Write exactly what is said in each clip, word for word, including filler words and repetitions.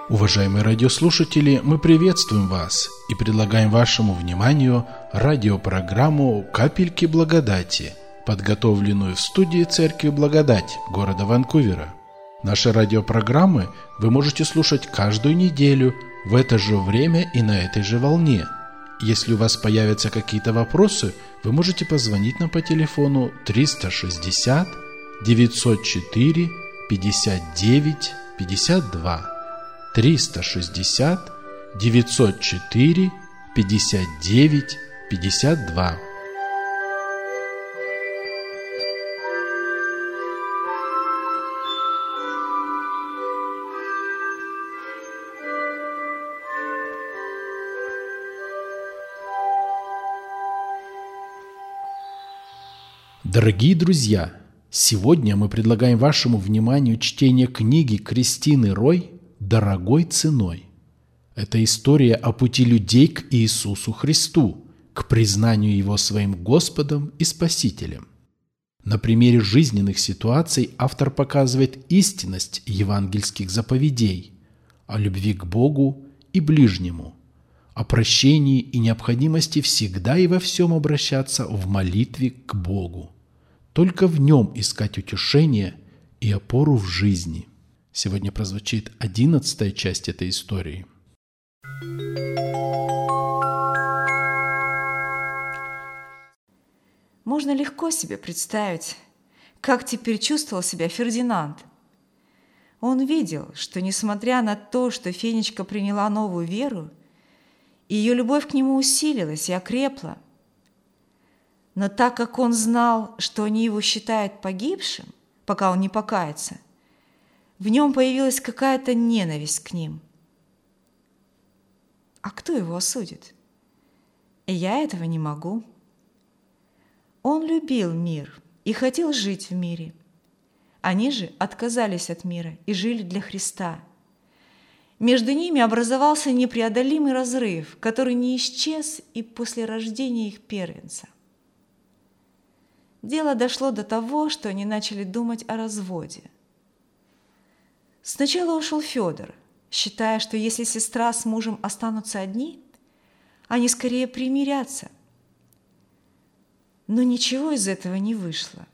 Уважаемые радиослушатели, мы приветствуем вас и предлагаем вашему вниманию радиопрограмму «Капельки благодати», подготовленную в студии Церкви Благодать города Ванкувера. Наши радиопрограммы вы можете слушать каждую неделю в это же время и на этой же волне. Если у вас появятся какие-то вопросы, вы можете позвонить нам по телефону триста шестьдесят девятьсот четыре пятьдесят девять пятьдесят два. триста шестьдесят девятьсот четыре пятьдесят девять пятьдесят два. Дорогие друзья, сегодня мы предлагаем вашему вниманию чтение книги Кристины Рой «Дорогой ценой». Это история о пути людей к Иисусу Христу, к признанию Его своим Господом и Спасителем. На примере жизненных ситуаций автор показывает истинность евангельских заповедей о любви к Богу и ближнему, о прощении и необходимости всегда и во всем обращаться в молитве к Богу. Только в Нем искать утешение и опору в жизни. Сегодня прозвучит одиннадцатая часть этой истории. Можно легко себе представить, как теперь чувствовал себя Фердинанд. Он видел, что, несмотря на то, что Фенечка приняла новую веру, ее любовь к нему усилилась и окрепла. Но так как он знал, что они его считают погибшим, пока он не покается, в нем появилась какая-то ненависть к ним. А кто его осудит? Я этого не могу. Он любил мир и хотел жить в мире. Они же отказались от мира и жили для Христа. Между ними образовался непреодолимый разрыв, который не исчез и после рождения их первенца. Дело дошло до того, что они начали думать о разводе. Сначала ушел Федор, считая, что если сестра с мужем останутся одни, они скорее примирятся. Но ничего из этого не вышло.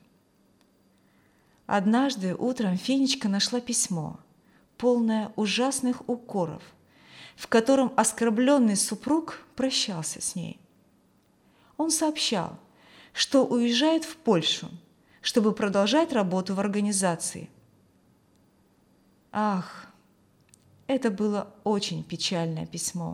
Однажды утром Фенечка нашла письмо, полное ужасных укоров, в котором оскорбленный супруг прощался с ней. Он сообщал, что уезжает в Польшу, чтобы продолжать работу в организации. Ах, это было очень печальное письмо.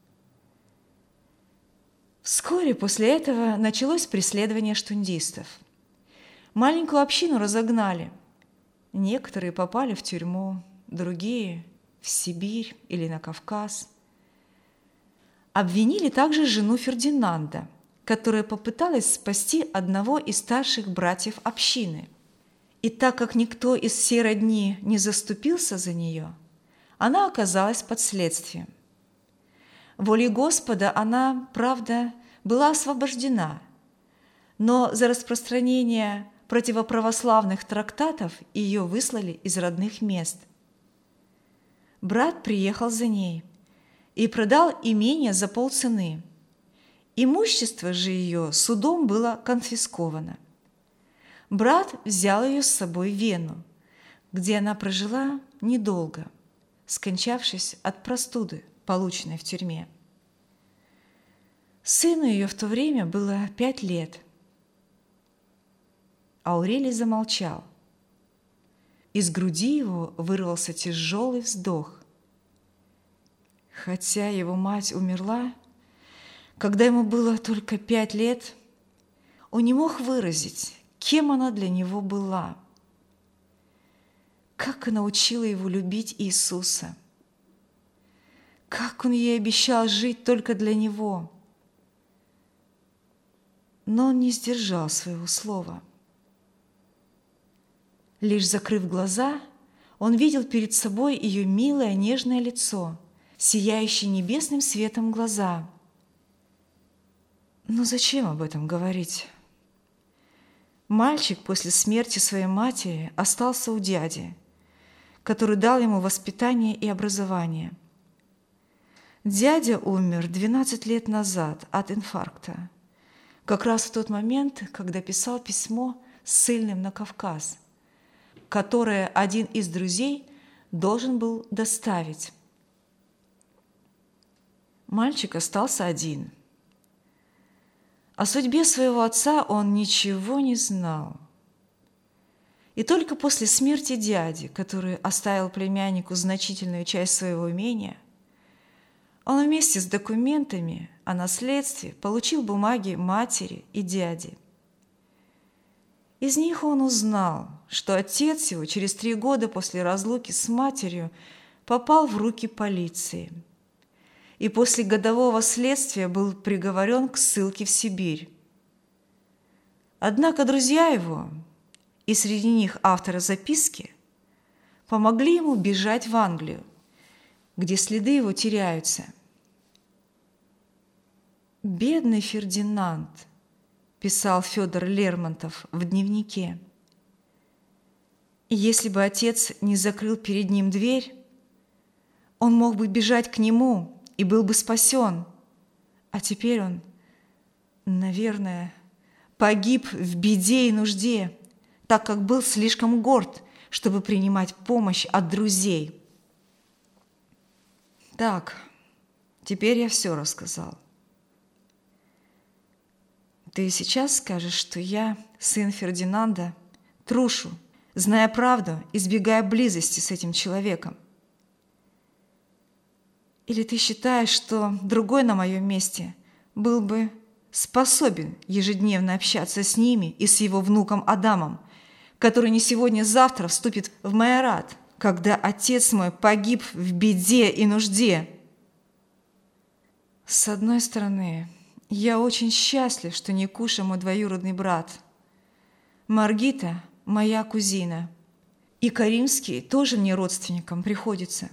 Вскоре после этого началось преследование штундистов. Маленькую общину разогнали. Некоторые попали в тюрьму, другие – в Сибирь или на Кавказ. Обвинили также жену Фердинанда, которая попыталась спасти одного из старших братьев общины. И так как никто из всей родни не заступился за нее, она оказалась под следствием. Волей Господа она, правда, была освобождена, но за распространение противоправославных трактатов ее выслали из родных мест. Брат приехал за ней и продал имение за полцены. Имущество же ее судом было конфисковано. Брат взял ее с собой в Вену, где она прожила недолго, скончавшись от простуды, полученной в тюрьме. Сыну ее в то время было пять лет. Аурелий замолчал. Из груди его вырвался тяжелый вздох. Хотя его мать умерла, когда ему было только пять лет, он не мог выразить, кем она для него была. Как она учила его любить Иисуса. Как он ей обещал жить только для Него. Но он не сдержал своего слова. Лишь закрыв глаза, он видел перед собой ее милое нежное лицо, сияющие небесным светом глаза. Но зачем об этом говорить? Мальчик после смерти своей матери остался у дяди, который дал ему воспитание и образование. Дядя умер двенадцать лет назад от инфаркта, как раз в тот момент, когда писал письмо ссыльным на Кавказ, которое один из друзей должен был доставить. Мальчик остался один. О судьбе своего отца он ничего не знал. И только после смерти дяди, который оставил племяннику значительную часть своего имения, он вместе с документами о наследстве получил бумаги матери и дяди. Из них он узнал, что отец его через три года после разлуки с матерью попал в руки полиции и после годового следствия был приговорен к ссылке в Сибирь. Однако друзья его, и среди них авторы записки, помогли ему бежать в Англию, где следы его теряются. «Бедный Фердинанд», – писал Федор Лермонтов в дневнике. «Если бы отец не закрыл перед ним дверь, он мог бы бежать к нему и был бы спасен, а теперь он, наверное, погиб в беде и нужде, так как был слишком горд, чтобы принимать помощь от друзей». Так, теперь я все рассказал. Ты сейчас скажешь, что я, сын Фердинанда, трушу, зная правду, избегая близости с этим человеком. Или ты считаешь, что другой на моем месте был бы способен ежедневно общаться с ними и с его внуком Адамом, который не сегодня-завтра вступит в майорат, когда отец мой погиб в беде и нужде? С одной стороны, я очень счастлив, что Никуша мой двоюродный брат, Маргита моя кузина, и Каримский тоже мне родственником приходится.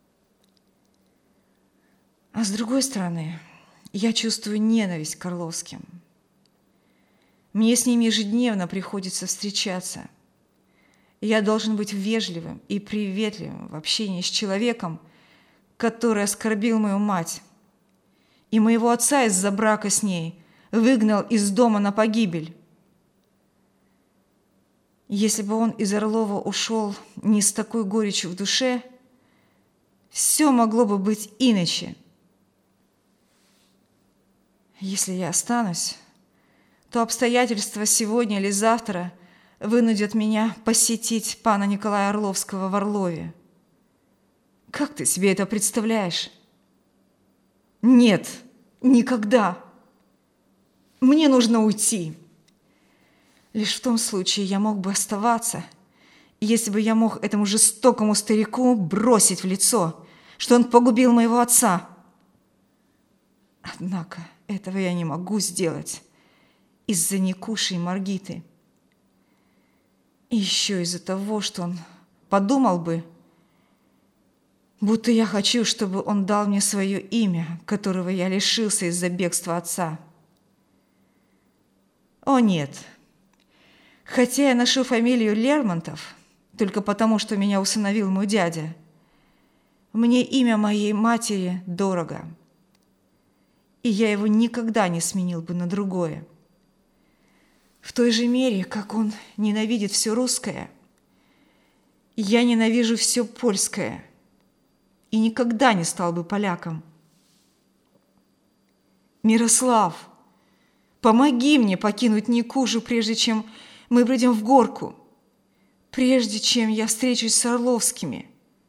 А с другой стороны, я чувствую ненависть к Орловским. Мне с ними ежедневно приходится встречаться. Я должен быть вежливым и приветливым в общении с человеком, который оскорбил мою мать, и моего отца из-за брака с ней выгнал из дома на погибель. Если бы он из Орлова ушел не с такой горечью в душе, все могло бы быть иначе. Если я останусь, то обстоятельства сегодня или завтра вынудят меня посетить пана Николая Орловского в Орлове. Как ты себе это представляешь? Нет, никогда. Мне нужно уйти. Лишь в том случае я мог бы оставаться, если бы я мог этому жестокому старику бросить в лицо, что он погубил моего отца. Однако этого я не могу сделать из-за Никуши и Маргиты. И еще из-за того, что он подумал бы, будто я хочу, чтобы он дал мне свое имя, которого я лишился из-за бегства отца. О нет! Хотя я ношу фамилию Лермонтов, только потому, что меня усыновил мой дядя, мне имя моей матери дорого, и я его никогда не сменил бы на другое. В той же мере, как он ненавидит все русское, я ненавижу все польское и никогда не стал бы поляком. Мирослав, помоги мне покинуть Никушу, прежде чем мы придем в горку, прежде чем я встречусь с Орловскими.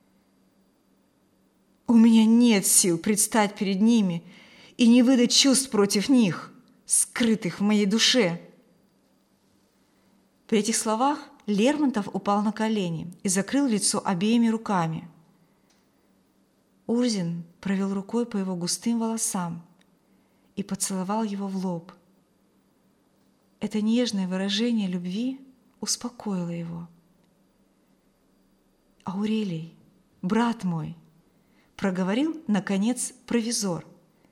У меня нет сил предстать перед ними и не выдать чувств против них, скрытых в моей душе. При этих словах Лермонтов упал на колени и закрыл лицо обеими руками. Урзин провел рукой по его густым волосам и поцеловал его в лоб. Это нежное выражение любви успокоило его. «Аурелий, брат мой», — проговорил, наконец, провизор.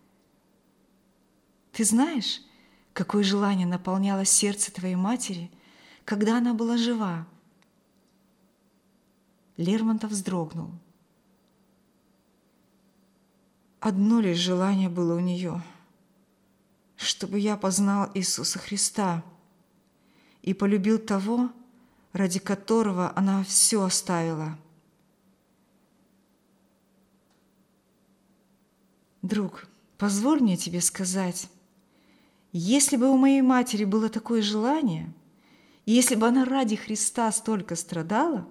«Ты знаешь, какое желание наполняло сердце твоей матери, когда она была жива?» Лермонтов вздрогнул. Одно лишь желание было у нее, чтобы я познал Иисуса Христа и полюбил того, ради которого она все оставила. Друг, позволь мне тебе сказать, если бы у моей матери было такое желание, и если бы она ради Христа столько страдала,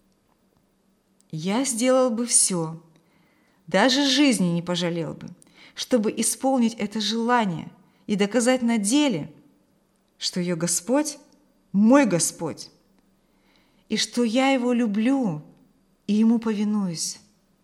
я сделал бы все, даже жизни не пожалел бы, чтобы исполнить это желание и доказать на деле, что ее Господь – мой Господь, и что я Его люблю и Ему повинуюсь.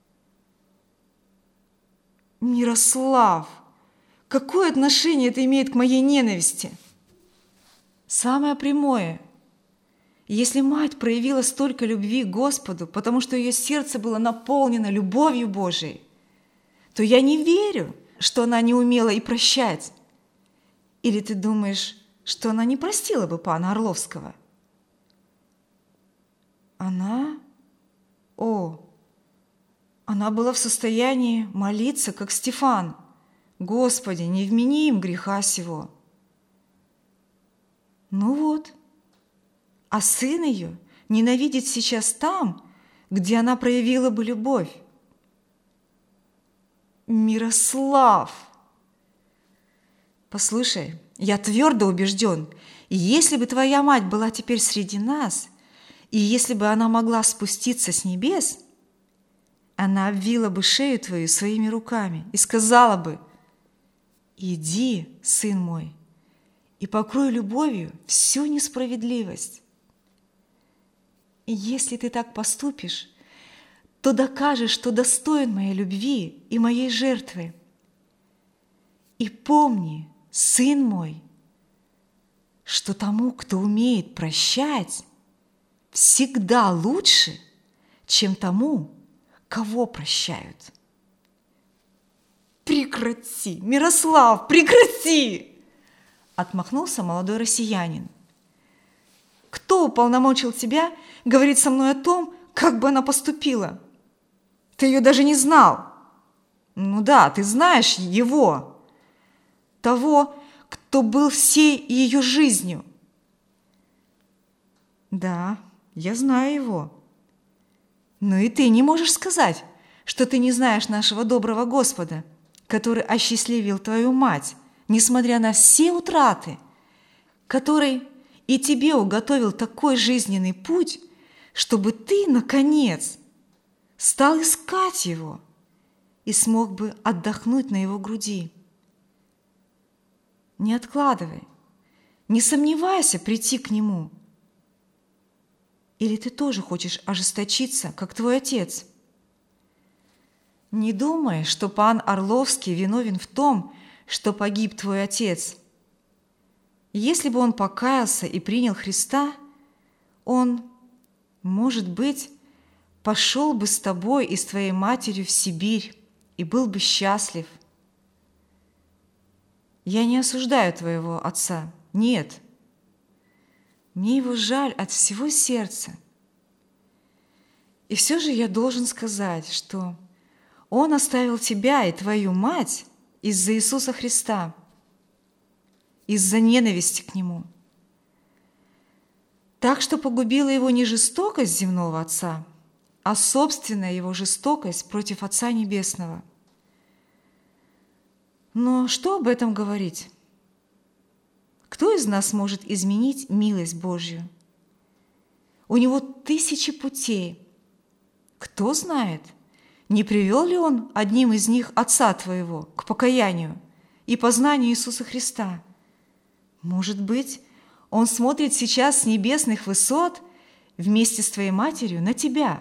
Мирослав, какое отношение это имеет к моей ненависти? Самое прямое. Если мать проявила столько любви к Господу, потому что ее сердце было наполнено любовью Божией, то я не верю, что она не умела и прощать. Или ты думаешь, что она не простила бы пана Орловского? Она? О, она была в состоянии молиться, как Стефан: «Господи, не вмени им греха сего». Ну вот, а сын ее ненавидит сейчас там, где она проявила бы любовь. Мирослав! Послушай, я твердо убежден, если бы твоя мать была теперь среди нас, и если бы она могла спуститься с небес, она обвила бы шею твою своими руками и сказала бы: «Иди, сын мой, и покрой любовью всю несправедливость». И если ты так поступишь, то докажешь, что достоин моей любви и моей жертвы. И помни, сын мой, что тому, кто умеет прощать, всегда лучше, чем тому, кого прощают. «Прекрати, Мирослав, прекрати!» Отмахнулся молодой россиянин. «Кто уполномочил тебя говорить со мной о том, как бы она поступила? Ты ее даже не знал. Ну да, ты знаешь его, того, кто был всей ее жизнью». «Да, я знаю его. Но и ты не можешь сказать, что ты не знаешь нашего доброго Господа, который осчастливил твою мать, несмотря на все утраты, который и тебе уготовил такой жизненный путь, чтобы ты, наконец, стал искать Его и смог бы отдохнуть на Его груди. Не откладывай, не сомневайся прийти к Нему. Или ты тоже хочешь ожесточиться, как твой отец? Не думай, что пан Орловский виновен в том, что погиб твой отец. Если бы он покаялся и принял Христа, он, может быть, пошел бы с тобой и с твоей матерью в Сибирь и был бы счастлив. Я не осуждаю твоего отца, нет. Мне его жаль от всего сердца. И все же я должен сказать, что он оставил тебя и твою мать из-за Иисуса Христа, из-за ненависти к Нему. Так что погубила его не жестокость земного Отца, а собственная его жестокость против Отца Небесного. Но что об этом говорить? Кто из нас может изменить милость Божью? У Него тысячи путей. Кто знает, не привел ли Он одним из них отца твоего к покаянию и познанию Иисуса Христа? Может быть, Он смотрит сейчас с небесных высот вместе с твоей матерью на тебя.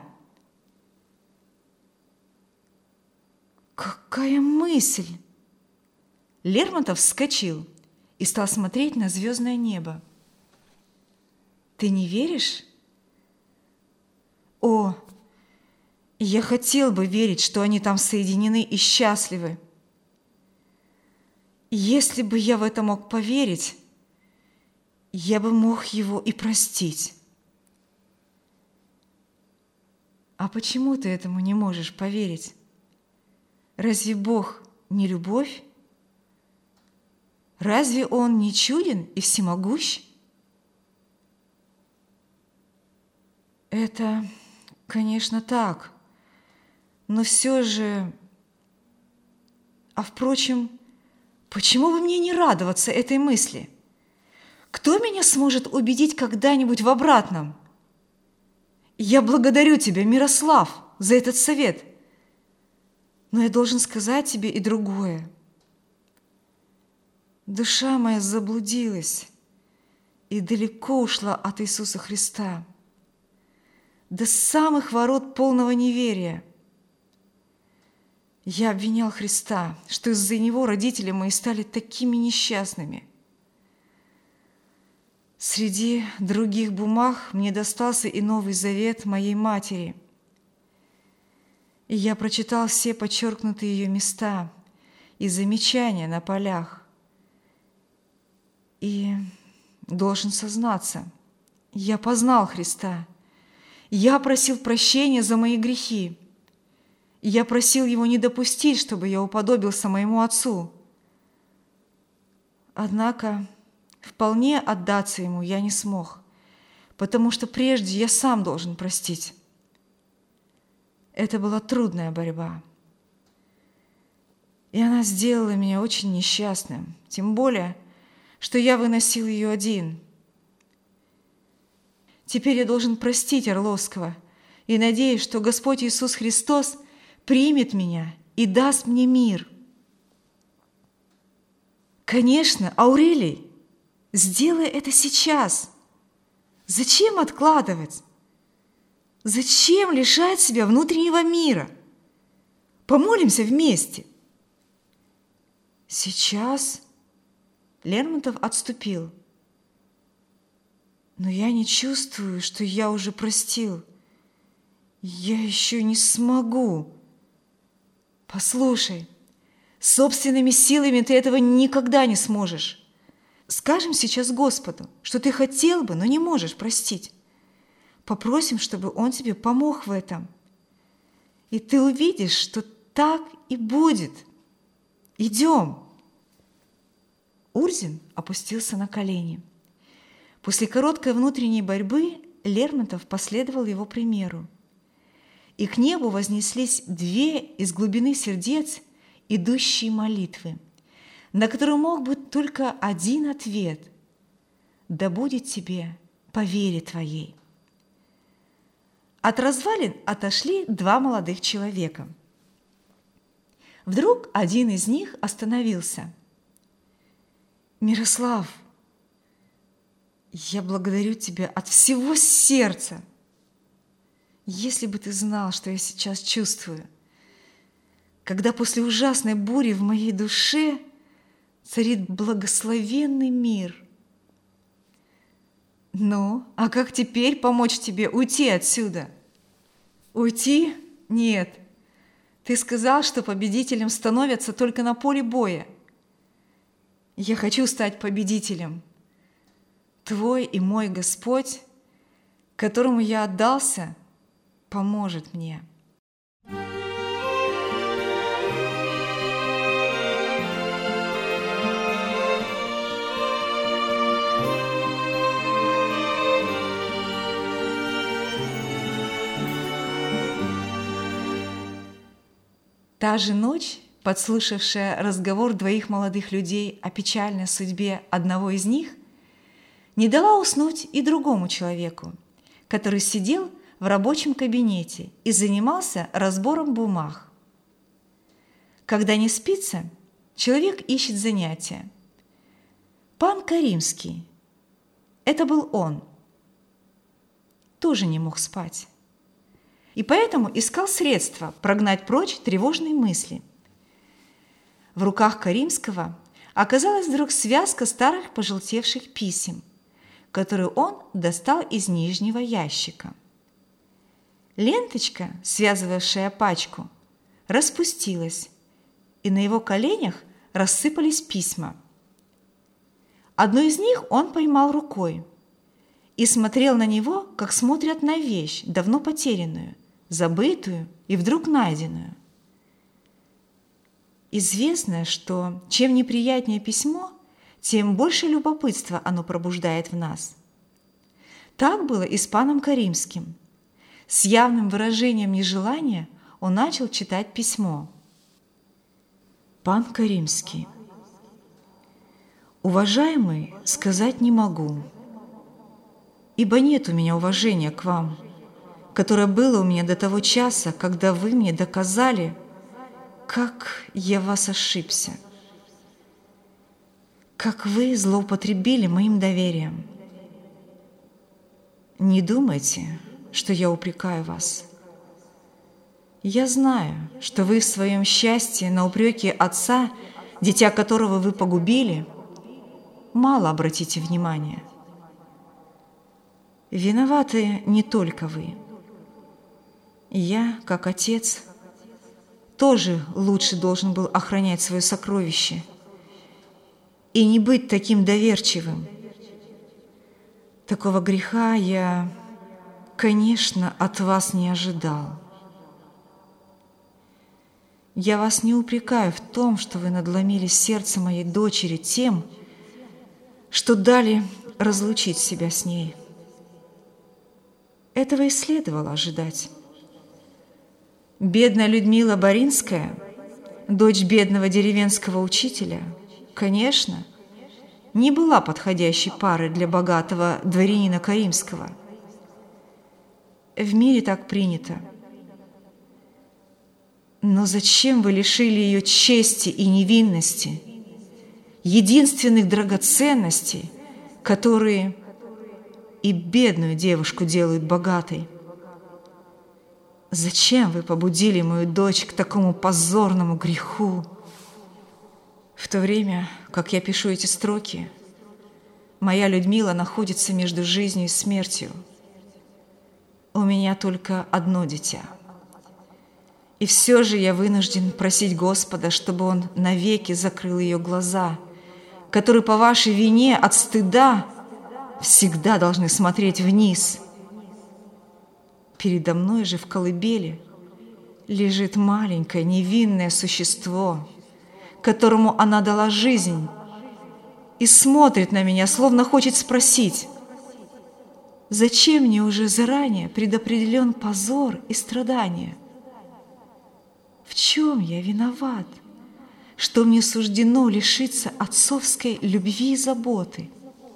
Какая мысль! Лермонтов вскочил и стал смотреть на звездное небо. Ты не веришь? О, я хотел бы верить, что они там соединены и счастливы. Если бы я в это мог поверить, я бы мог его и простить. А почему ты этому не можешь поверить? Разве Бог не любовь? Разве Он не чуден и всемогущ? Это, конечно, так, но все же... А впрочем, почему бы мне не радоваться этой мысли? Кто меня сможет убедить когда-нибудь в обратном? Я благодарю тебя, Мирослав, за этот совет. Но я должен сказать тебе и другое. Душа моя заблудилась и далеко ушла от Иисуса Христа, до самых ворот полного неверия. Я обвинял Христа, что из-за Него родители мои стали такими несчастными. Среди других бумаг мне достался и Новый Завет моей матери. И я прочитал все подчеркнутые ее места и замечания на полях. И должен сознаться, я познал Христа. Я просил прощения за мои грехи. Я просил Его не допустить, чтобы я уподобился моему отцу. Однако вполне отдаться Ему я не смог, потому что прежде я сам должен простить. Это была трудная борьба. И она сделала меня очень несчастным, тем более, что я выносил ее один. Теперь я должен простить Орловского и надеюсь, что Господь Иисус Христос примет меня и даст мне мир. Конечно, Аурелий, сделай это сейчас. Зачем откладывать? Зачем лишать себя внутреннего мира? Помолимся вместе. Сейчас Лермонтов отступил. Но я не чувствую, что я уже простил. Я еще не смогу. Послушай, собственными силами ты этого никогда не сможешь. Скажем сейчас Господу, что ты хотел бы, но не можешь простить. Попросим, чтобы Он тебе помог в этом. И ты увидишь, что так и будет. Идем. Урзин опустился на колени. После короткой внутренней борьбы Лермонтов последовал его примеру. И к небу вознеслись две из глубины сердец идущие молитвы, на которые мог быть только один ответ: «Да будет тебе по вере твоей». От развалин отошли два молодых человека. Вдруг один из них остановился. «Мирослав, я благодарю тебя от всего сердца. Если бы ты знал, что я сейчас чувствую, когда после ужасной бури в моей душе царит благословенный мир. Ну, а как теперь помочь тебе уйти отсюда?» «Уйти? Нет. Ты сказал, что победителем становятся только на поле боя. Я хочу стать победителем. Твой и мой Господь, которому я отдался, поможет мне». Та же ночь, подслушавшая разговор двоих молодых людей о печальной судьбе одного из них, не дала уснуть и другому человеку, который сидел в рабочем кабинете и занимался разбором бумаг. Когда не спится, человек ищет занятия. Пан Каримский, это был он, тоже не мог спать. И поэтому искал средства прогнать прочь тревожные мысли. В руках Каримского оказалась вдруг связка старых пожелтевших писем, которую он достал из нижнего ящика. Ленточка, связывавшая пачку, распустилась, и на его коленях рассыпались письма. Одно из них он поймал рукой и смотрел на него, как смотрят на вещь, давно потерянную, забытую и вдруг найденную. Известно, что чем неприятнее письмо, тем больше любопытства оно пробуждает в нас. Так было и с паном Каримским. С явным выражением нежелания он начал читать письмо. Пан Каримский. Уважаемый, сказать не могу, ибо нет у меня уважения к вам, которое было у меня до того часа, когда вы мне доказали, как я вас ошибся, как вы злоупотребили моим доверием. Не думайте, что я упрекаю вас. Я знаю, что вы в своем счастье на упреки отца, дитя которого вы погубили, мало обратите внимания. Виноваты не только вы. Я, как отец, тоже лучше должен был охранять свое сокровище и не быть таким доверчивым. Такого греха я, конечно, от вас не ожидал. Я вас не упрекаю в том, что вы надломили сердце моей дочери тем, что дали разлучить себя с ней. Этого и следовало ожидать. Бедная Людмила Боринская, дочь бедного деревенского учителя, конечно, не была подходящей парой для богатого дворянина Каримского. В мире так принято. Но зачем вы лишили ее чести и невинности, единственных драгоценностей, которые и бедную девушку делают богатой? Зачем вы побудили мою дочь к такому позорному греху? В то время, как я пишу эти строки, моя Людмила находится между жизнью и смертью. У меня только одно дитя. И все же я вынужден просить Господа, чтобы Он навеки закрыл ее глаза, которые по вашей вине от стыда всегда должны смотреть вниз. Передо мной же в колыбели лежит маленькое невинное существо, которому она дала жизнь, и смотрит на меня, словно хочет спросить, зачем мне уже заранее предопределен позор и страдания? В чем я виноват, что мне суждено лишиться отцовской любви и заботы?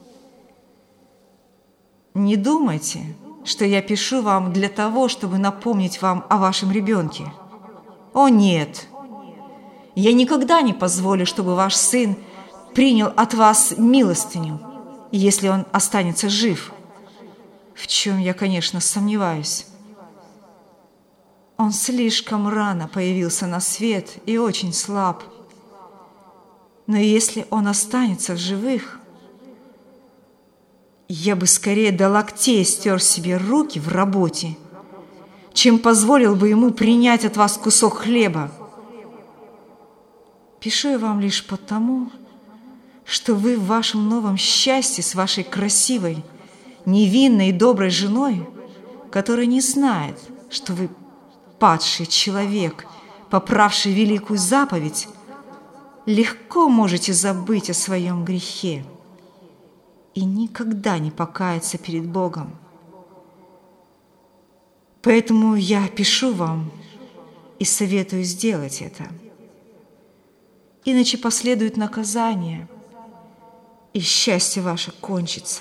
Не думайте, что я пишу вам для того, чтобы напомнить вам о вашем ребенке. О, нет! Я никогда не позволю, чтобы ваш сын принял от вас милостыню, если он останется жив, в чем я, конечно, сомневаюсь. Он слишком рано появился на свет и очень слаб. Но если он останется в живых, я бы скорее до локтей стер себе руки в работе, чем позволил бы ему принять от вас кусок хлеба. Пишу я вам лишь потому, что вы в вашем новом счастье с вашей красивой, невинной и доброй женой, которая не знает, что вы падший человек, поправший великую заповедь, легко можете забыть о своем грехе и никогда не покаяться перед Богом. Поэтому я пишу вам и советую сделать это. Иначе последует наказание, и счастье ваше кончится.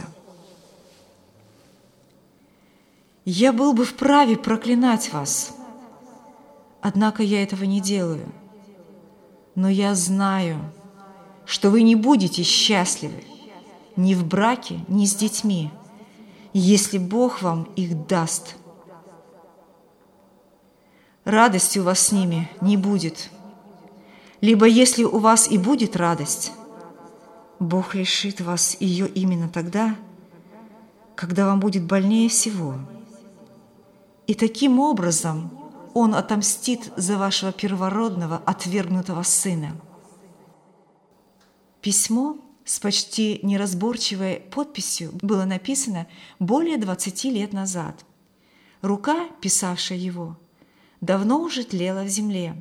Я был бы вправе проклинать вас, однако я этого не делаю. Но я знаю, что вы не будете счастливы ни в браке, ни с детьми, если Бог вам их даст. Радости у вас с ними не будет. Либо если у вас и будет радость, Бог лишит вас ее именно тогда, когда вам будет больнее всего. И таким образом Он отомстит за вашего первородного отвергнутого сына. Письмо с почти неразборчивой подписью было написано более двадцати лет назад. Рука, писавшая его, давно уже тлела в земле.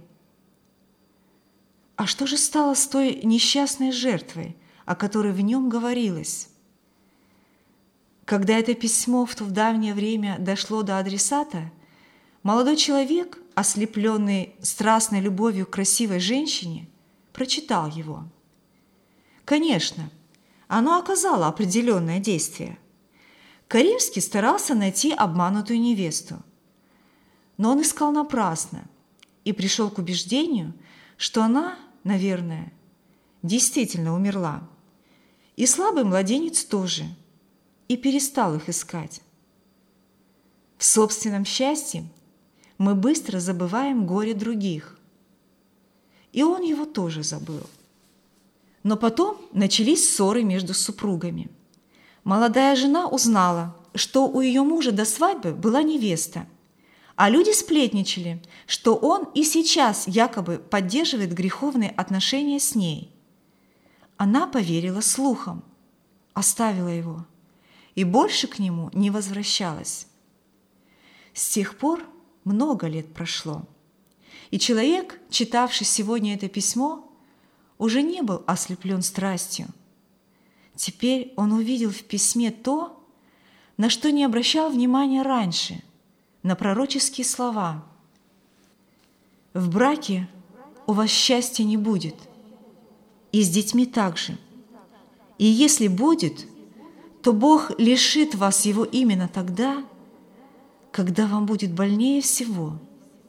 А что же стало с той несчастной жертвой, о которой в нем говорилось? Когда это письмо в то давнее время дошло до адресата, молодой человек, ослепленный страстной любовью к красивой женщине, прочитал его. Конечно, оно оказало определенное действие. Каримский старался найти обманутую невесту, но он искал напрасно и пришел к убеждению, что она, наверное, действительно умерла, и слабый младенец тоже, и перестал их искать. В собственном счастье мы быстро забываем горе других, и он его тоже забыл. Но потом начались ссоры между супругами. Молодая жена узнала, что у ее мужа до свадьбы была невеста, а люди сплетничали, что он и сейчас якобы поддерживает греховные отношения с ней. Она поверила слухам, оставила его и больше к нему не возвращалась. С тех пор много лет прошло, и человек, читавший сегодня это письмо, уже не был ослеплен страстью. Теперь он увидел в письме то, на что не обращал внимания раньше, на пророческие слова. «В браке у вас счастья не будет, и с детьми также. И если будет, то Бог лишит вас его именно тогда, когда вам будет больнее всего».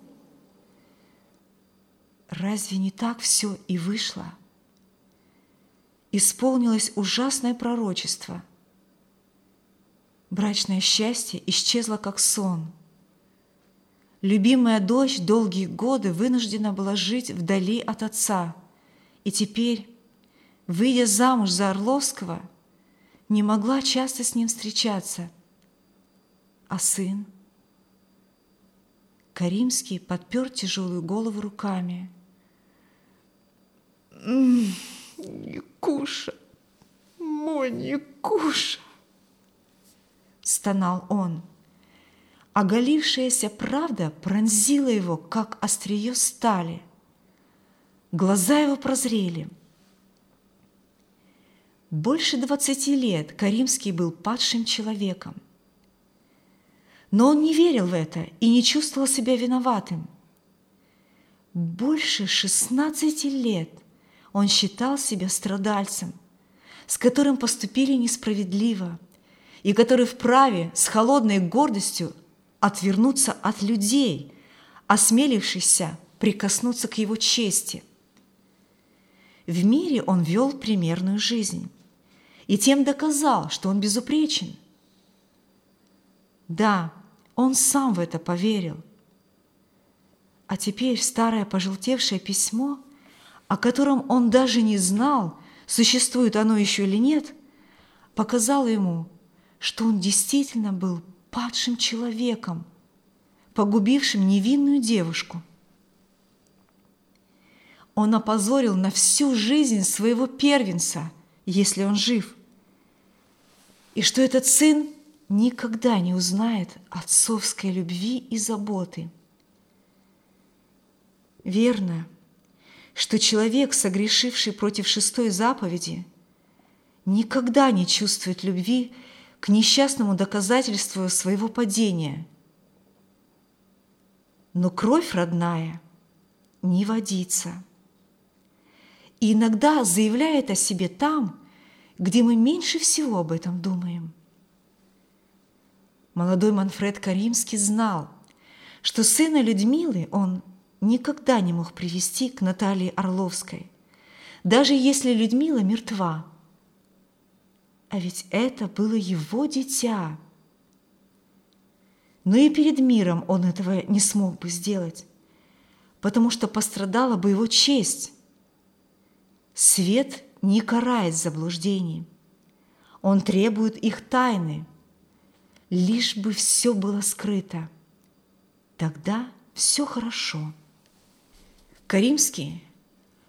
Разве не так все и вышло? Исполнилось ужасное пророчество. Брачное счастье исчезло как сон. Любимая дочь долгие годы вынуждена была жить вдали от отца, и теперь, выйдя замуж за Орловского, не могла часто с ним встречаться. А сын? Каримский подпер тяжелую голову руками. «Никуша, мой Никуша!» — стонал он. Оголившаяся правда пронзила его, как острие стали. Глаза его прозрели. Больше двадцати лет Каримский был падшим человеком. Но он не верил в это и не чувствовал себя виноватым. Больше шестнадцати лет он считал себя страдальцем, с которым поступили несправедливо, и который вправе с холодной гордостью отвернуться от людей, осмелившихся прикоснуться к его чести. В мире он вел примерную жизнь и тем доказал, что он безупречен. Да, он сам в это поверил. А теперь старое пожелтевшее письмо, о котором он даже не знал, существует оно еще или нет, показало ему, что он действительно был падшим человеком, погубившим невинную девушку. Он опозорил на всю жизнь своего первенца, если он жив, и что этот сын никогда не узнает отцовской любви и заботы. Верно, что человек, согрешивший против шестой заповеди, никогда не чувствует любви к несчастному доказательству своего падения. Но кровь родная не водится. И иногда заявляет о себе там, где мы меньше всего об этом думаем. Молодой Манфред Каримский знал, что сына Людмилы он никогда не мог привести к Наталье Орловской, даже если Людмила мертва. А ведь это было его дитя. Но и перед миром он этого не смог бы сделать, потому что пострадала бы его честь. Свет не карает заблуждений, он требует их тайны, лишь бы все было скрыто. Тогда все хорошо. Каримский,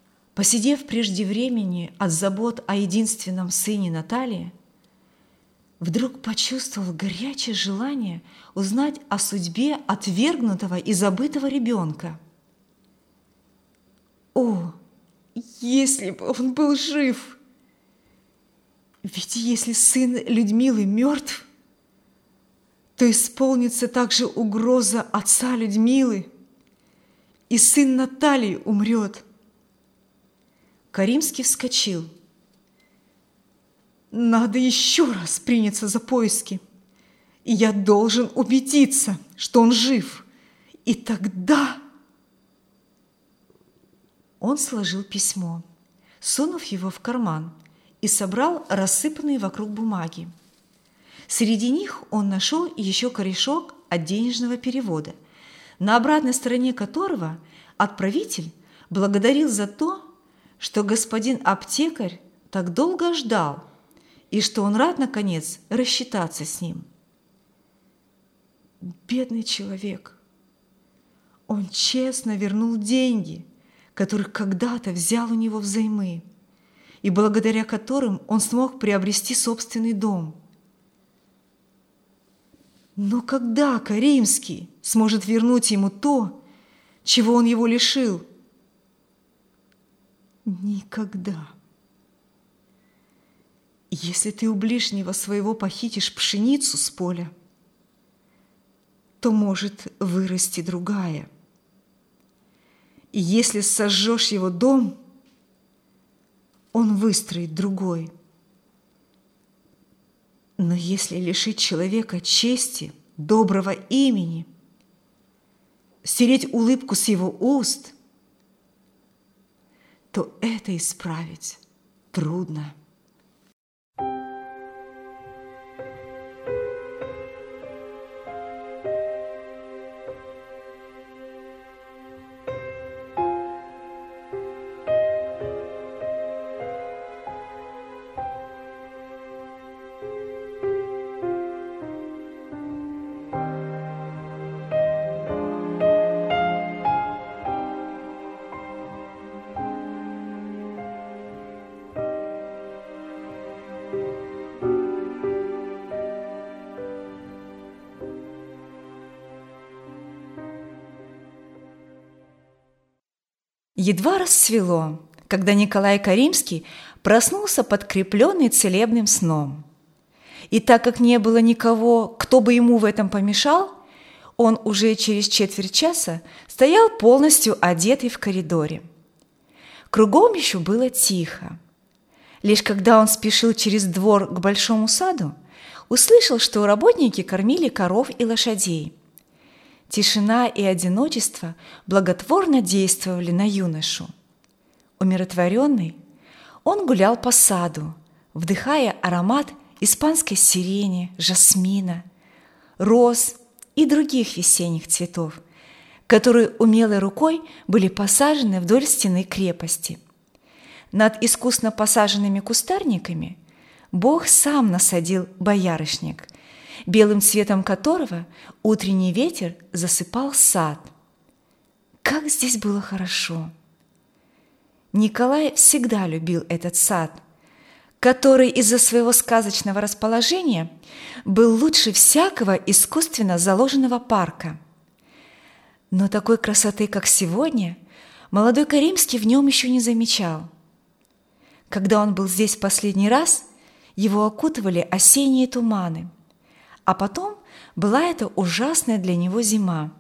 посидев прежде времени от забот о единственном сыне Натальи, вдруг почувствовал горячее желание узнать о судьбе отвергнутого и забытого ребенка. О, если бы он был жив! Ведь если сын Людмилы мертв, то исполнится также угроза отца Людмилы, и сын Натальи умрет. Каримский вскочил. Надо еще раз приняться за поиски, и я должен убедиться, что он жив, и тогда... Он сложил письмо, сунув его в карман, и собрал рассыпанные вокруг бумаги. Среди них он нашел еще корешок от денежного перевода, на обратной стороне которого отправитель благодарил за то, что господин аптекарь так долго ждал и что он рад, наконец, рассчитаться с ним. Бедный человек! Он честно вернул деньги, которых когда-то взял у него взаймы, и благодаря которым он смог приобрести собственный дом. Но когда Каримский сможет вернуть ему то, чего он его лишил? Никогда. Если ты у ближнего своего похитишь пшеницу с поля, то может вырасти другая. И если сожжешь его дом, он выстроит другой. Но если лишить человека чести, доброго имени, стереть улыбку с его уст, то это исправить трудно. Едва рассвело, когда Николай Каримский проснулся подкрепленный целебным сном. И так как не было никого, кто бы ему в этом помешал, он уже через четверть часа стоял полностью одетый в коридоре. Кругом еще было тихо. Лишь когда он спешил через двор к большому саду, услышал, что работники кормили коров и лошадей. Тишина и одиночество благотворно действовали на юношу. Умиротворенный, он гулял по саду, вдыхая аромат испанской сирени, жасмина, роз и других весенних цветов, которые умелой рукой были посажены вдоль стены крепости. Над искусно посаженными кустарниками Бог сам насадил боярышник, белым цветом которого утренний ветер засыпал сад. Как здесь было хорошо! Николай всегда любил этот сад, который из-за своего сказочного расположения был лучше всякого искусственно заложенного парка. Но такой красоты, как сегодня, молодой Каримский в нем еще не замечал. Когда он был здесь в последний раз, его окутывали осенние туманы, а потом была эта ужасная для него зима.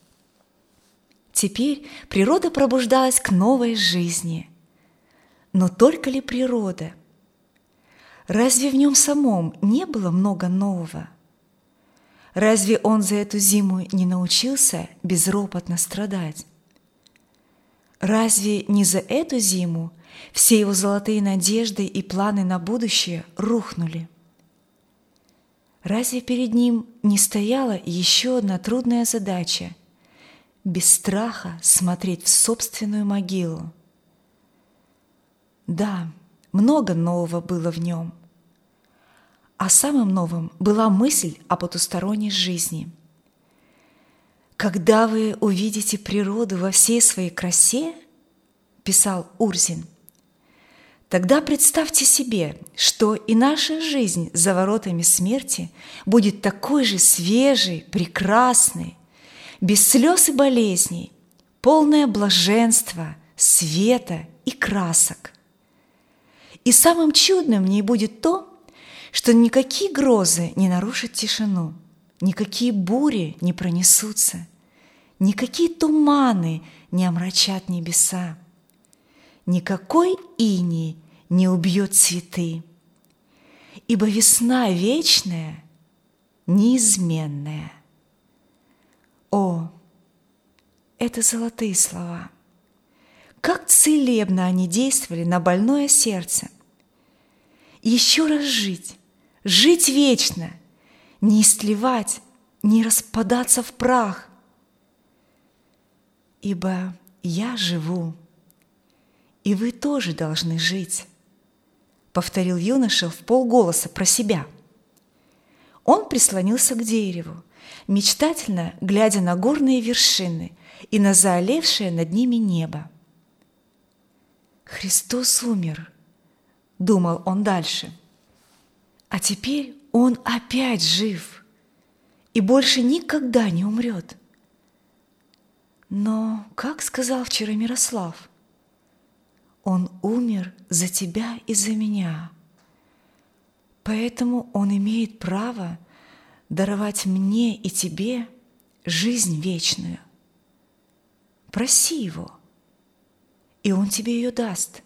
Теперь природа пробуждалась к новой жизни. Но только ли природа? Разве в нем самом не было много нового? Разве он за эту зиму не научился безропотно страдать? Разве не за эту зиму все его золотые надежды и планы на будущее рухнули? Разве перед ним не стояла еще одна трудная задача – без страха смотреть в собственную могилу? Да, много нового было в нем. А самым новым была мысль о потусторонней жизни. «Когда вы увидите природу во всей своей красе, – писал Урзин, Тогда представьте себе, что и наша жизнь за воротами смерти будет такой же свежей, прекрасной, без слез и болезней, полная блаженства, света и красок. И самым чудным в ней будет то, что никакие грозы не нарушат тишину, никакие бури не пронесутся, никакие туманы не омрачат небеса, никакой иней не убьет цветы, ибо весна вечная, неизменная. О, это золотые слова! Как целебно они действовали на больное сердце! Еще раз жить, жить вечно, не истлевать, не распадаться в прах. Ибо я живу, и вы тоже должны жить, повторил юноша вполголоса про себя. Он прислонился к дереву, мечтательно глядя на горные вершины и на заалевшее над ними небо. Христос умер, думал он дальше, а теперь он опять жив и больше никогда не умрет. Но, как сказал вчера Мирослав, он умер за тебя и за меня, поэтому он имеет право даровать мне и тебе жизнь вечную. Проси его, и он тебе ее даст.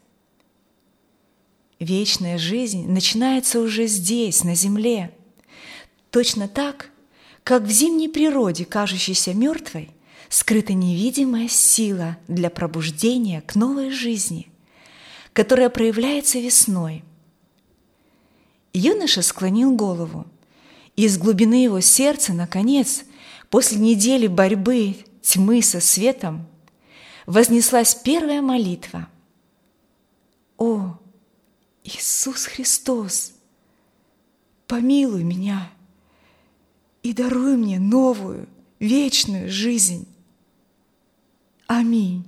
Вечная жизнь начинается уже здесь, на земле, точно так, как в зимней природе, кажущейся мертвой, скрыта невидимая сила для пробуждения к новой жизни, которая проявляется весной. Юноша склонил голову, и из глубины его сердца, наконец, после недели борьбы тьмы со светом, вознеслась первая молитва. «О, Иисус Христос, помилуй меня и даруй мне новую, вечную жизнь. Аминь».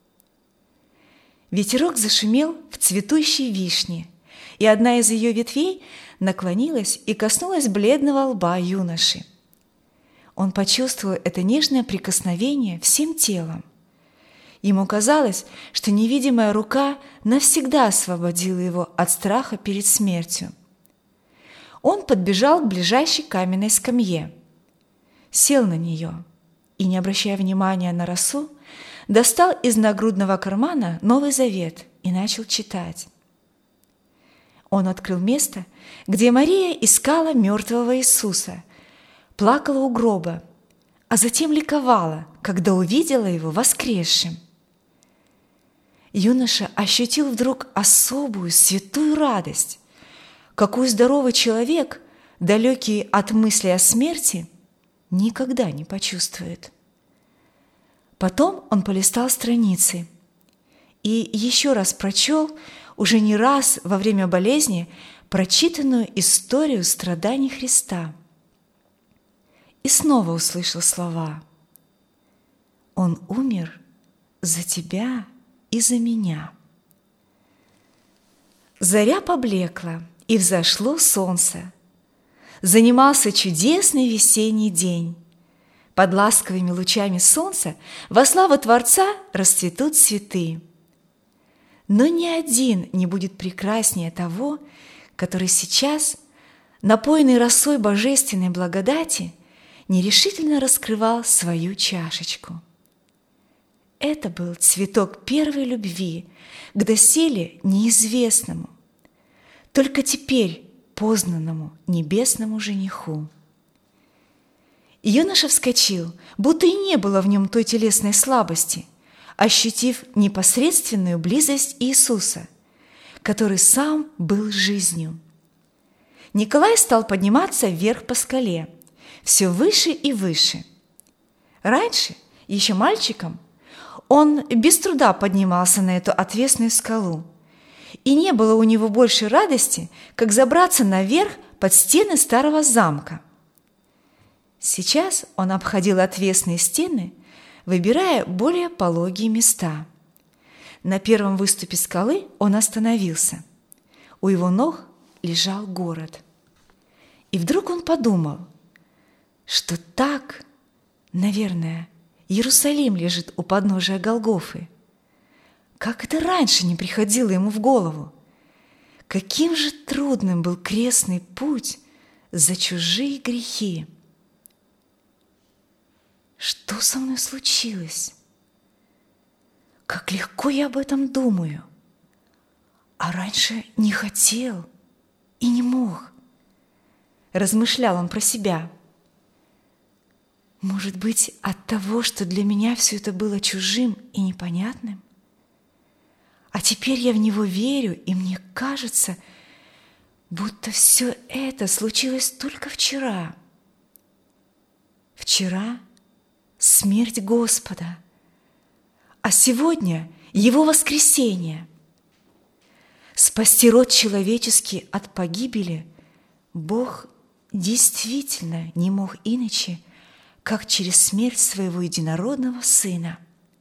Ветерок зашумел в цветущей вишне, и одна из ее ветвей наклонилась и коснулась бледного лба юноши. Он почувствовал это нежное прикосновение всем телом. Ему казалось, что невидимая рука навсегда освободила его от страха перед смертью. Он подбежал к ближайшей каменной скамье, сел на нее и, не обращая внимания на росу, достал из нагрудного кармана Новый Завет и начал читать. Он открыл место, где Мария искала мертвого Иисуса, плакала у гроба, а затем ликовала, когда увидела его воскресшим. Юноша ощутил вдруг особую святую радость, какую здоровый человек, далекий от мысли о смерти, никогда не почувствует. Потом он полистал страницы и еще раз прочел, уже не раз во время болезни, прочитанную историю страданий Христа. И снова услышал слова: «Он умер за тебя и за меня». Заря поблекла, и взошло солнце. Занимался чудесный весенний день. Под ласковыми лучами солнца во славу Творца расцветут цветы. Но ни один не будет прекраснее того, который сейчас, напоенный росой божественной благодати, нерешительно раскрывал свою чашечку. Это был цветок первой любви к доселе неизвестному, только теперь познанному небесному жениху. Юноша вскочил, будто и не было в нем той телесной слабости, ощутив непосредственную близость Иисуса, который сам был жизнью. Николай стал подниматься вверх по скале, все выше и выше. Раньше, еще мальчиком, он без труда поднимался на эту отвесную скалу, и не было у него больше радости, как забраться наверх под стены старого замка. Сейчас он обходил отвесные стены, выбирая более пологие места. На первом выступе скалы он остановился. У его ног лежал город. И вдруг он подумал, что так, наверное, Иерусалим лежит у подножия Голгофы. Как это раньше не приходило ему в голову? Каким же трудным был крестный путь за чужие грехи! Что со мной случилось? Как легко я об этом думаю, а раньше не хотел и не мог. Размышлял он про себя. Может быть, от того, что для меня все это было чужим и непонятным? А теперь я в него верю, и мне кажется, будто все это случилось только вчера. Вчера смерть Господа, а сегодня Его воскресение. Спасти род человеческий от погибели Бог действительно не мог иначе, как через смерть Своего единородного Сына.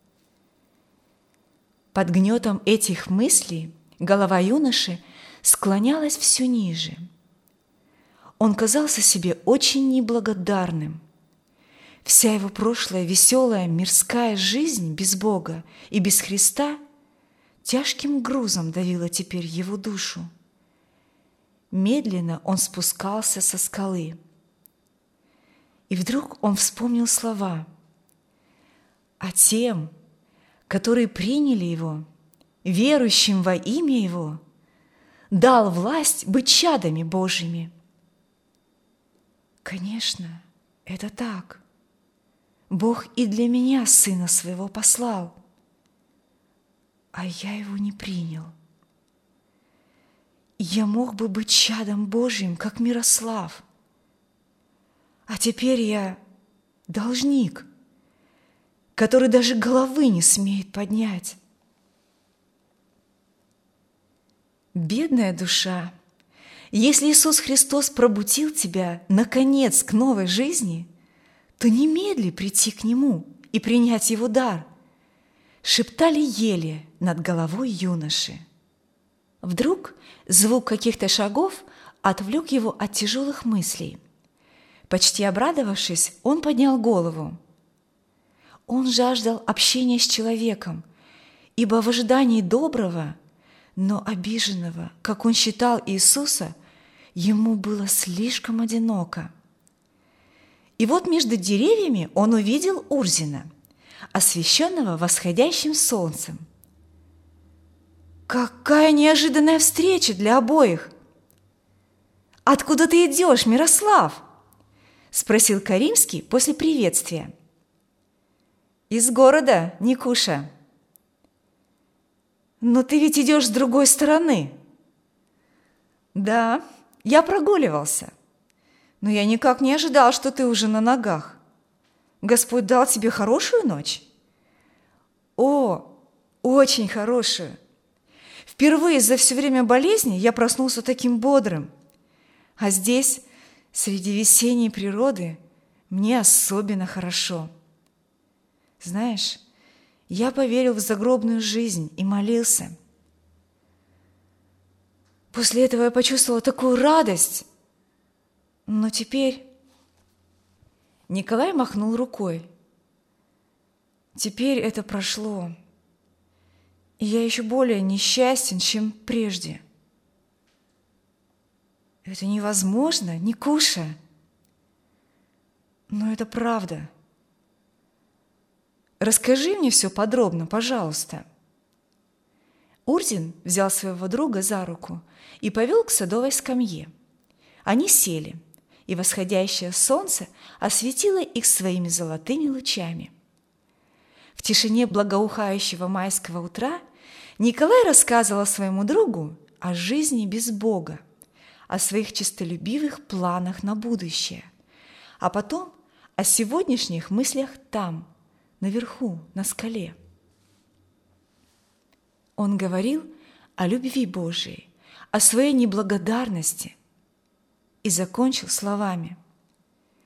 Под гнетом этих мыслей голова юноши склонялась все ниже. Он казался себе очень неблагодарным. Вся его прошлая веселая мирская жизнь без Бога и без Христа тяжким грузом давила теперь его душу. Медленно он спускался со скалы. И вдруг он вспомнил слова: «А тем, которые приняли Его, верующим во имя Его, дал власть быть чадами Божьими». Конечно, это так. Бог и для меня Сына Своего послал, а я Его не принял. Я мог бы быть чадом Божьим, как Мирослав, а теперь я должник, который даже головы не смеет поднять. Бедная душа, если Иисус Христос пробудил тебя, наконец, к новой жизни, то немедли прийти к Нему и принять Его дар, шептали ели над головой юноши. Вдруг звук каких-то шагов отвлек его от тяжелых мыслей. Почти обрадовавшись, он поднял голову. Он жаждал общения с человеком, ибо в ожидании доброго, но обиженного, как он считал Иисуса, ему было слишком одиноко. И вот между деревьями он увидел Урзина, освещенного восходящим солнцем. Какая неожиданная встреча для обоих! «Откуда ты идешь, Мирослав?» – спросил Каримский после приветствия. «Из города, Никуша». «Но ты ведь идешь с другой стороны». «Да, я прогуливался, но я никак не ожидал, что ты уже на ногах. Господь дал тебе хорошую ночь?» «О, очень хорошую. Впервые за все время болезни я проснулся таким бодрым. А здесь, среди весенней природы, мне особенно хорошо. Знаешь, я поверил в загробную жизнь и молился. После этого я почувствовала такую радость. Но теперь...» Николай махнул рукой. «Теперь это прошло, и я еще более несчастен, чем прежде». «Это невозможно, Никуша!» «Но это правда. Расскажи мне все подробно, пожалуйста». Урзин взял своего друга за руку и повел к садовой скамье. Они сели, и восходящее солнце осветило их своими золотыми лучами. В тишине благоухающего майского утра Николай рассказывал своему другу о жизни без Бога, о своих честолюбивых планах на будущее, а потом о сегодняшних мыслях там, наверху, на скале. Он говорил о любви Божией, о своей неблагодарности и закончил словами: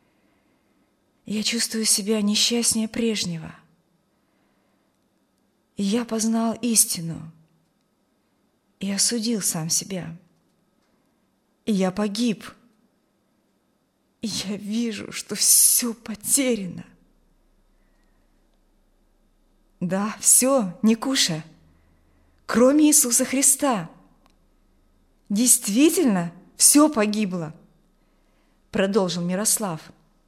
«Я чувствую себя несчастнее прежнего. И я познал истину и осудил сам себя. И я погиб. И я вижу, что все потеряно. Да, все, Никуша, кроме Иисуса Христа. Действительно, все погибло, продолжил Мирослав.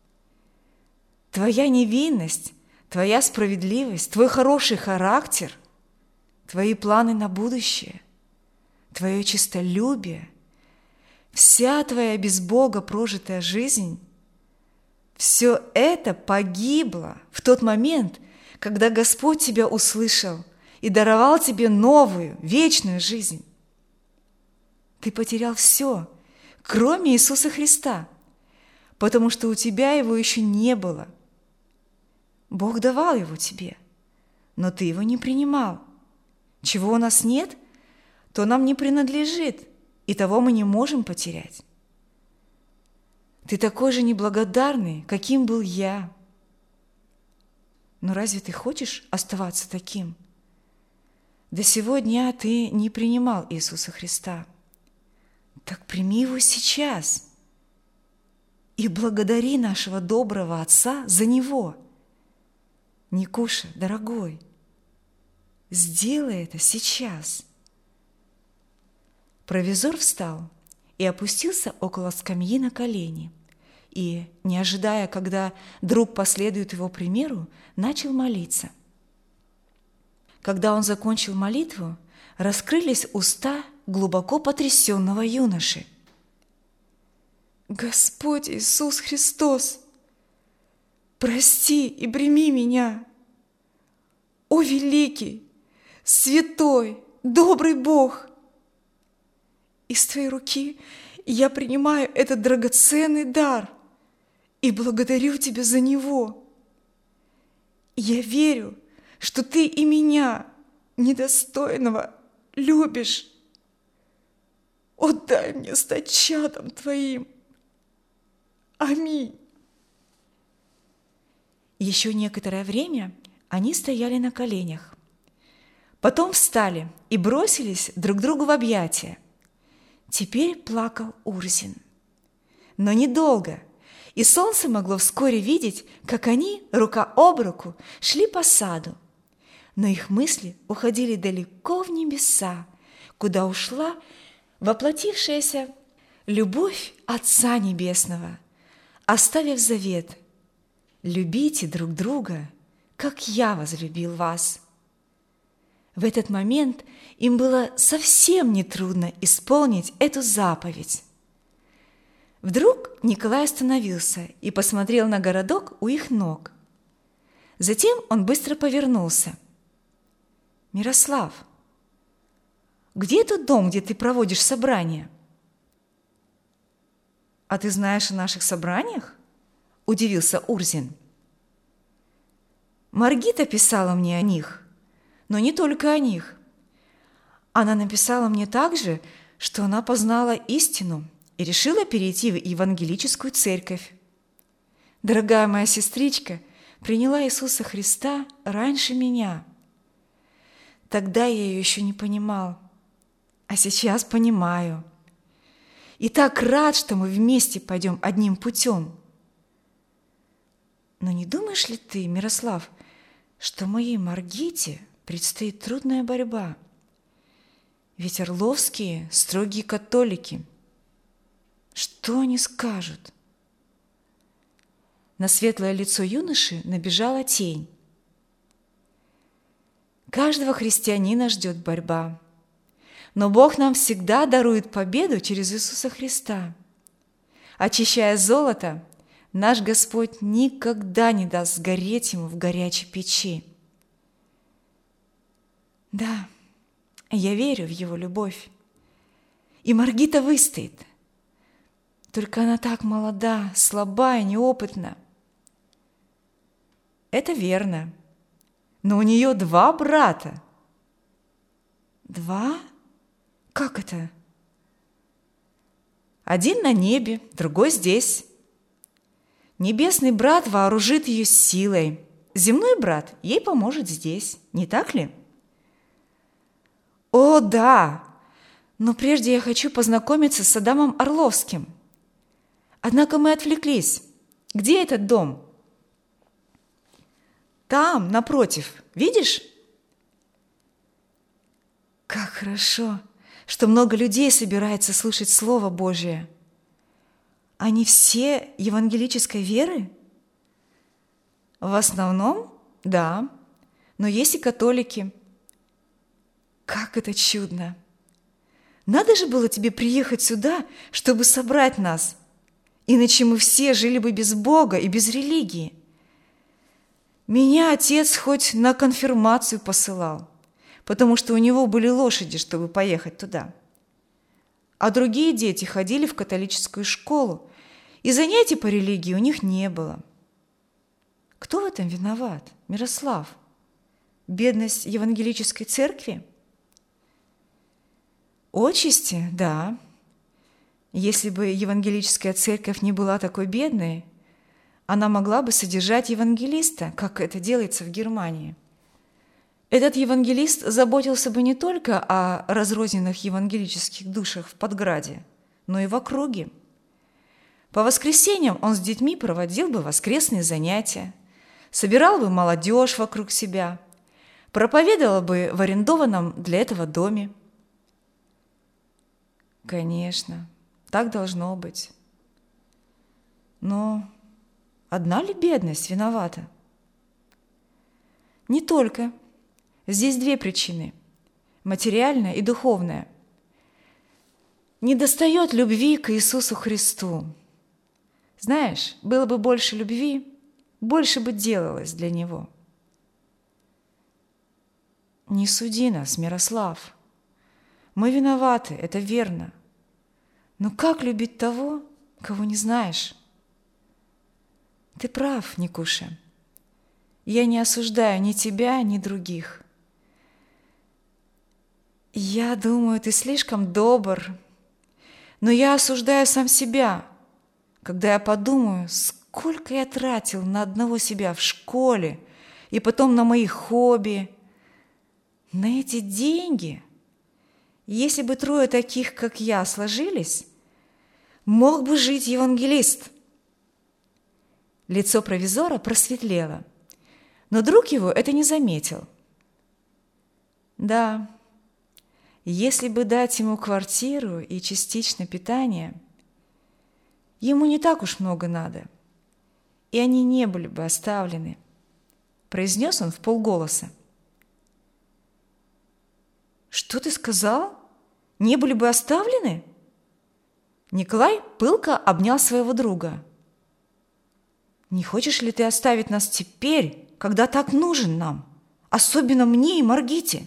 Твоя невинность, твоя справедливость, твой хороший характер, твои планы на будущее, твое честолюбие, вся твоя без Бога прожитая жизнь, все это погибло в тот момент, когда Господь тебя услышал и даровал тебе новую, вечную жизнь. Ты потерял все, кроме Иисуса Христа, потому что у тебя его еще не было. Бог давал его тебе, но ты его не принимал. Чего у нас нет, то нам не принадлежит, и того мы не можем потерять. Ты такой же неблагодарный, каким был я. Но разве ты хочешь оставаться таким? До сего дня ты не принимал Иисуса Христа. Так прими его сейчас и благодари нашего доброго Отца за него. Никуша, дорогой, сделай это сейчас. Провизор встал и опустился около скамьи на колени, и, не ожидая, когда друг последует его примеру, начал молиться. Когда он закончил молитву, раскрылись уста глубоко потрясенного юноши. «Господь Иисус Христос, прости и прими меня! О великий, святой, добрый Бог! Из Твоей руки я принимаю этот драгоценный дар и благодарю Тебя за него. Я верю, что Ты и меня, недостойного, любишь. О, дай мне стать чадом Твоим. Аминь». Еще некоторое время они стояли на коленях. Потом встали и бросились друг другу в объятия. Теперь плакал Урзин. Но недолго, и солнце могло вскоре видеть, как они, рука об руку, шли по саду. Но их мысли уходили далеко в небеса, куда ушла воплотившаяся любовь Отца Небесного, оставив завет: «Любите друг друга, как я возлюбил вас». В этот момент им было совсем нетрудно исполнить эту заповедь. Вдруг Николай остановился и посмотрел на городок у их ног. Затем он быстро повернулся. «Мирослав, где тот дом, где ты проводишь собрания?» «А ты знаешь о наших собраниях?» – удивился Урзин. «Маргита писала мне о них, но не только о них. Она написала мне также, что она познала истину и решила перейти в евангелическую церковь. Дорогая моя сестричка приняла Иисуса Христа раньше меня. Тогда я ее еще не понимал, а сейчас понимаю. И так рад, что мы вместе пойдем одним путем. Но не думаешь ли ты, Мирослав, что моей Маргите предстоит трудная борьба? Ведь орловские строгие католики. Что они скажут?» На светлое лицо юноши набежала тень. Каждого христианина ждет борьба, но Бог нам всегда дарует победу через Иисуса Христа. Очищая золото, наш Господь никогда не даст сгореть ему в горячей печи. Да, я верю в его любовь. И Маргита выстоит. Только она так молода, слаба и неопытна. Это верно. Но у нее два брата. Два? Как это? Один на небе, другой здесь. Небесный брат вооружит ее силой. Земной брат ей поможет здесь, не так ли? О, да! Но прежде я хочу познакомиться с Адамом Орловским. Однако мы отвлеклись. Где этот дом? Там, напротив. Видишь? Как хорошо, что много людей собирается слушать Слово Божие. Они все евангелической веры? В основном, да, но есть и католики. Как это чудно! Надо же было тебе приехать сюда, чтобы собрать нас, иначе мы все жили бы без Бога и без религии. Меня отец хоть на конфирмацию посылал, потому что у него были лошади, чтобы поехать туда. А другие дети ходили в католическую школу, и занятий по религии у них не было. Кто в этом виноват, Мирослав? Бедность евангелической церкви? Отчасти, да. Если бы евангелическая церковь не была такой бедной, она могла бы содержать евангелиста, как это делается в Германии. Этот евангелист заботился бы не только о разрозненных евангелических душах в Подграде, но и в округе. По воскресеньям он с детьми проводил бы воскресные занятия, собирал бы молодежь вокруг себя, проповедовал бы в арендованном для этого доме. Конечно, так должно быть. Но одна ли бедность виновата? Не только. Здесь две причины – материальная и духовная. Недостает любви к Иисусу Христу. Знаешь, было бы больше любви, больше бы делалось для Него. Не суди нас, Мирослав. Мы виноваты, это верно. Но как любить того, кого не знаешь? Ты прав, Никуша. Я не осуждаю ни тебя, ни других. Я думаю, ты слишком добр, но я осуждаю сам себя, когда я подумаю, сколько я тратил на одного себя в школе и потом на мои хобби. На эти деньги, если бы трое таких, как я, сложились, мог бы жить евангелист. Лицо провизора просветлело, но друг его это не заметил. Да, если бы дать ему квартиру и частично питание, ему не так уж много надо, и они не были бы оставлены, произнес он вполголоса. Что ты сказал? Не были бы оставлены? Николай пылко обнял своего друга. Не хочешь ли ты оставить нас теперь, когда так нужен нам, особенно мне и Маргите?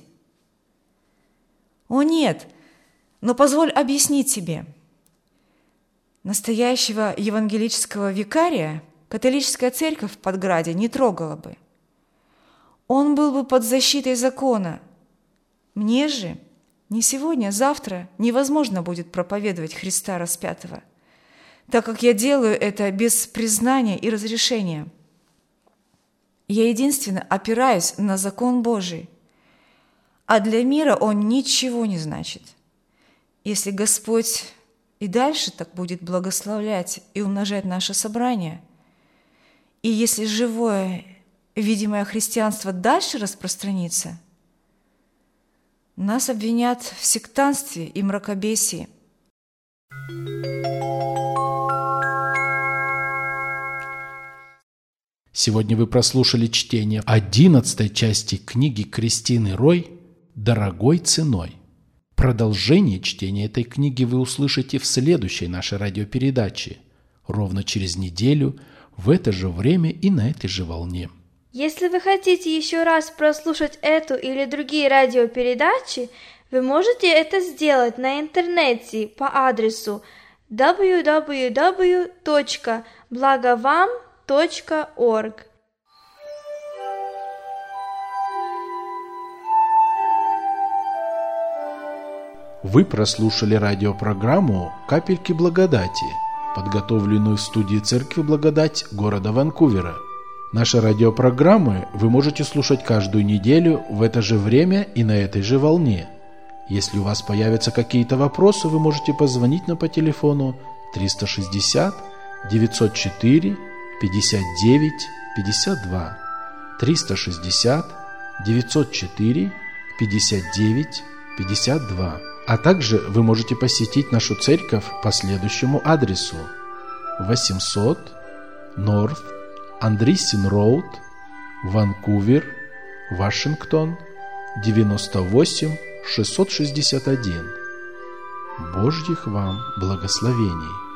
О нет, но позволь объяснить тебе. Настоящего евангелического викария католическая церковь в Подграде не трогала бы. Он был бы под защитой закона. Мне же не сегодня, а завтра невозможно будет проповедовать Христа распятого, так как я делаю это без признания и разрешения. Я единственно опираюсь на закон Божий, а для мира он ничего не значит. Если Господь и дальше так будет благословлять и умножать наше собрание, и если живое, видимое христианство дальше распространится, нас обвинят в сектантстве и мракобесии. Сегодня вы прослушали чтение одиннадцатой части книги Кристины Рой «Дорогой ценой». Продолжение чтения этой книги вы услышите в следующей нашей радиопередаче, ровно через неделю, в это же время и на этой же волне. Если вы хотите еще раз прослушать эту или другие радиопередачи, вы можете это сделать на интернете по адресу дабл ю дабл ю дабл ю точка благовам точка орг. Вы прослушали радиопрограмму «Капельки благодати», подготовленную в студии Церкви Благодать города Ванкувера. Наши радиопрограммы вы можете слушать каждую неделю в это же время и на этой же волне. Если у вас появятся какие-то вопросы, вы можете позвонить нам по телефону триста шестьдесят девятьсот четыре пятьдесят девять пятьдесят два, триста шестьдесят девятьсот четыре пятьдесят девять пятьдесят два. А также вы можете посетить нашу церковь по следующему адресу: восемьсот North Andreessen Road, Ванкувер, Вашингтон, девяносто восемь шестьсот шестьдесят один. Божьих вам благословений!